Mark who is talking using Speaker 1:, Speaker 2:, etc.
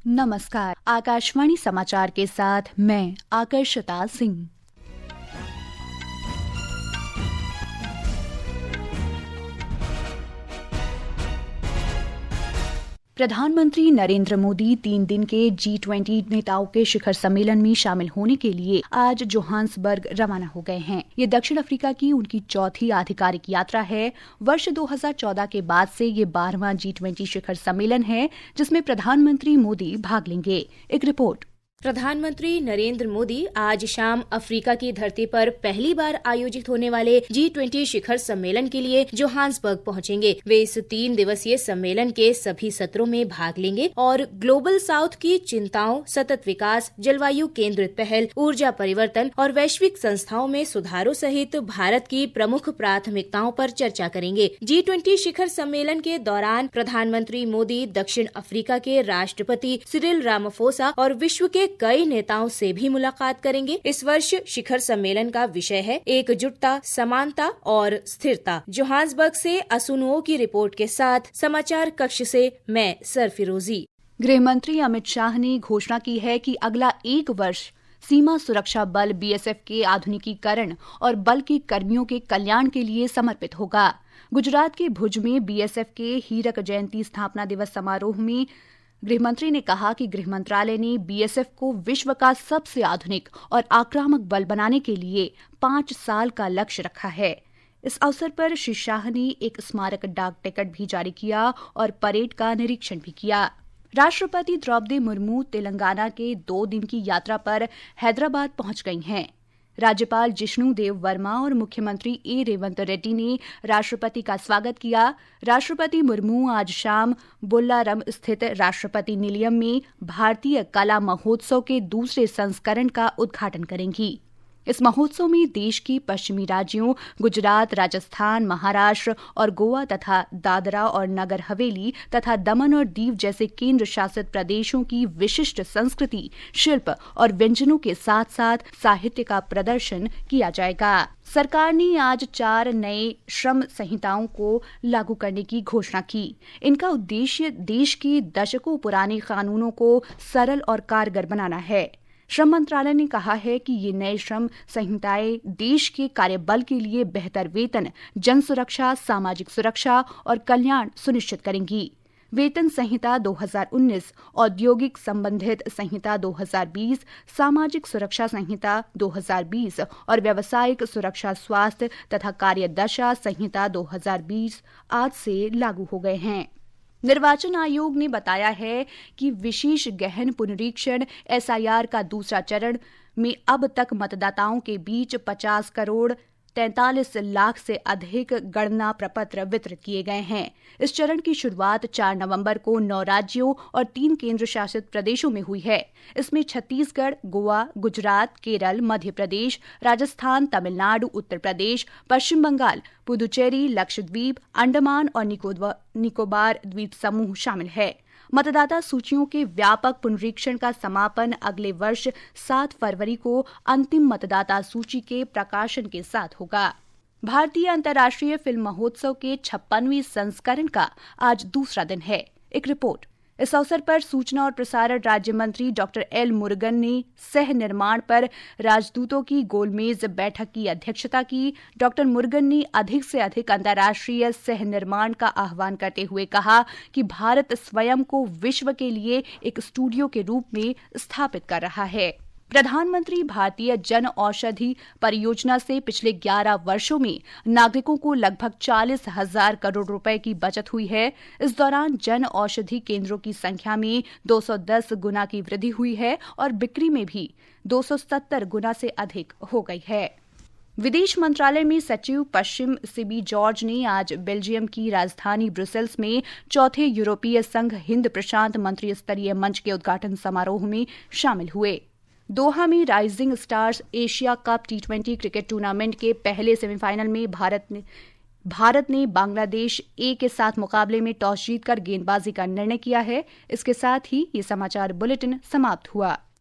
Speaker 1: नमस्कार। आकाशवाणी समाचार के साथ मैं आकर्षिता सिंह। प्रधानमंत्री नरेंद्र मोदी 3 दिन के G20 नेताओं के शिखर सम्मेलन में शामिल होने के लिए आज जोहान्सबर्ग रवाना हो गए हैं। ये दक्षिण अफ्रीका की उनकी चौथी आधिकारिक यात्रा है। वर्ष 2014 के बाद से ये 12वां G20 शिखर सम्मेलन है, जिसमें प्रधानमंत्री मोदी भाग लेंगे। एक रिपोर्ट।
Speaker 2: प्रधानमंत्री नरेंद्र मोदी आज शाम अफ्रीका की धरती पर पहली बार आयोजित होने वाले G20 शिखर सम्मेलन के लिए जोहान्सबर्ग पहुंचेंगे। वे इस 3 दिवसीय सम्मेलन के सभी सत्रों में भाग लेंगे और ग्लोबल साउथ की चिंताओं, सतत विकास, जलवायु केंद्रित पहल, ऊर्जा परिवर्तन और वैश्विक संस्थाओं में सुधारों सहित भारत की प्रमुख प्राथमिकताओं पर चर्चा करेंगे। G20 शिखर सम्मेलन के दौरान प्रधानमंत्री मोदी दक्षिण अफ्रीका के राष्ट्रपति सिरिल रामाफोसा और विश्व के कई नेताओं से भी मुलाकात करेंगे। इस वर्ष शिखर सम्मेलन का विषय है एकजुटता, समानता और स्थिरता। जोहान्सबर्ग से असुनुओ की रिपोर्ट के साथ समाचार कक्ष से मैं सरफिरोजी।
Speaker 1: गृह मंत्री अमित शाह ने घोषणा की है कि अगला 1 वर्ष सीमा सुरक्षा बल BSF के आधुनिकीकरण और बल के कर्मियों के कल्याण के लिए समर्पित होगा। गुजरात के भुज में BSF के हीरक जयंती स्थापना दिवस समारोह में गृहमंत्री ने कहा कि गृह मंत्रालय ने BSF को विश्व का सबसे आधुनिक और आक्रामक बल बनाने के लिए 5 साल का लक्ष्य रखा है। इस अवसर पर श्री शाह ने एक स्मारक डाक टिकट भी जारी किया और परेड का निरीक्षण भी किया। राष्ट्रपति द्रौपदी मुर्मू तेलंगाना के 2 दिन की यात्रा पर हैदराबाद पहुंच गई हैं। राज्यपाल जिष्णु देव वर्मा और मुख्यमंत्री A. रेवंत रेड्डी ने राष्ट्रपति का स्वागत किया। राष्ट्रपति मुर्मू आज शाम बोल्लारम स्थित राष्ट्रपति निलयम में भारतीय कला महोत्सव के दूसरे संस्करण का उद्घाटन करेंगी। इस महोत्सव में देश की पश्चिमी राज्यों गुजरात, राजस्थान, महाराष्ट्र और गोवा तथा दादरा और नगर हवेली तथा दमन और दीव जैसे केंद्र शासित प्रदेशों की विशिष्ट संस्कृति, शिल्प और व्यंजनों के साथ साथ साहित्य का प्रदर्शन किया जाएगा। सरकार ने आज 4 नए श्रम संहिताओं को लागू करने की घोषणा की। इनका उद्देश्य देश के दशकों पुराने कानूनों को सरल और कारगर बनाना है। श्रम मंत्रालय ने कहा है कि ये नए श्रम संहिताएं देश के कार्यबल के लिए बेहतर वेतन, जन सुरक्षा, सामाजिक सुरक्षा और कल्याण सुनिश्चित करेंगी। वेतन संहिता 2019, औद्योगिक संबंधित संहिता 2020, सामाजिक सुरक्षा संहिता 2020 और व्यावसायिक सुरक्षा, स्वास्थ्य तथा कार्यदशा संहिता 2020 आज से लागू हो गए हैं। निर्वाचन आयोग ने बताया है कि विशेष गहन पुनरीक्षण SIR का दूसरा चरण में अब तक मतदाताओं के बीच 50 करोड़ 43 लाख से अधिक गणना प्रपत्र वितरित किए गए हैं। इस चरण की शुरुआत 4 नवंबर को 9 राज्यों और 3 केंद्र शासित प्रदेशों में हुई है। इसमें छत्तीसगढ़, गोवा, गुजरात, केरल, मध्य प्रदेश, राजस्थान, तमिलनाडु, उत्तर प्रदेश, पश्चिम बंगाल, पुदुचेरी, लक्षद्वीप, अंडमान और निकोबार द्वीप समूह शामिल है। मतदाता सूचियों के व्यापक पुनरीक्षण का समापन अगले वर्ष 7 फरवरी को अंतिम मतदाता सूची के प्रकाशन के साथ होगा। भारतीय अंतर्राष्ट्रीय फिल्म महोत्सव के 56वें संस्करण का आज दूसरा दिन है। एक रिपोर्ट। इस अवसर पर सूचना और प्रसारण राज्य मंत्री डॉक्टर L. मुरुगन ने सह निर्माण पर राजदूतों की गोलमेज बैठक की अध्यक्षता की। डॉक्टर मुरुगन ने अधिक से अधिक अंतर्राष्ट्रीय सह निर्माण का आह्वान करते हुए कहा कि भारत स्वयं को विश्व के लिए एक स्टूडियो के रूप में स्थापित कर रहा है। प्रधानमंत्री भारतीय जन औषधि परियोजना से पिछले 11 वर्षों में नागरिकों को लगभग 40,000 करोड़ रुपए की बचत हुई है। इस दौरान जन औषधि केंद्रों की संख्या में 210 गुना की वृद्धि हुई है और बिक्री में भी 270 गुना से अधिक हो गई है। विदेश मंत्रालय में सचिव पश्चिम सिबी जॉर्ज ने आज बेल्जियम की राजधानी ब्रुसेल्स में 4थे यूरोपीय संघ हिंद प्रशांत मंत्री स्तरीय मंच के उद्घाटन समारोह में शामिल हुए। दोहा में rising stars Asia cup T20 cricket tournament के पहले सेमीफाइनल में भारत ने बांग्लादेश A के साथ मुकाबले में टॉस जीतकर गेंदबाजी का निर्णय किया है। इसके साथ ही ये समाचार बुलेटिन समाप्त हुआ।